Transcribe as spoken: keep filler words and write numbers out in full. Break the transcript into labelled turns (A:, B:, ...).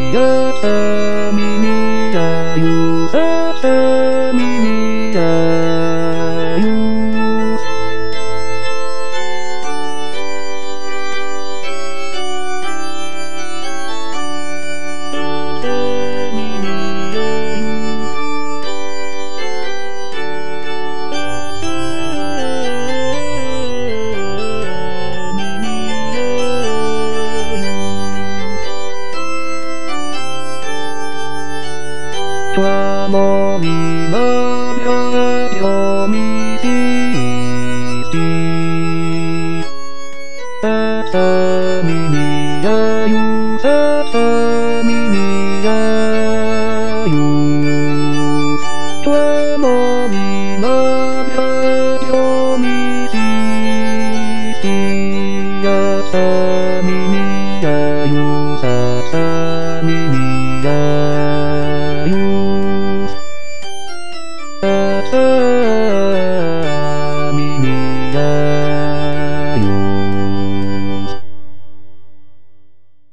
A: やさみみやゆささみみやゆわもみまびょよみししささみみやゆささみみやゆわもみまびょよみししやさみみやゆささみみや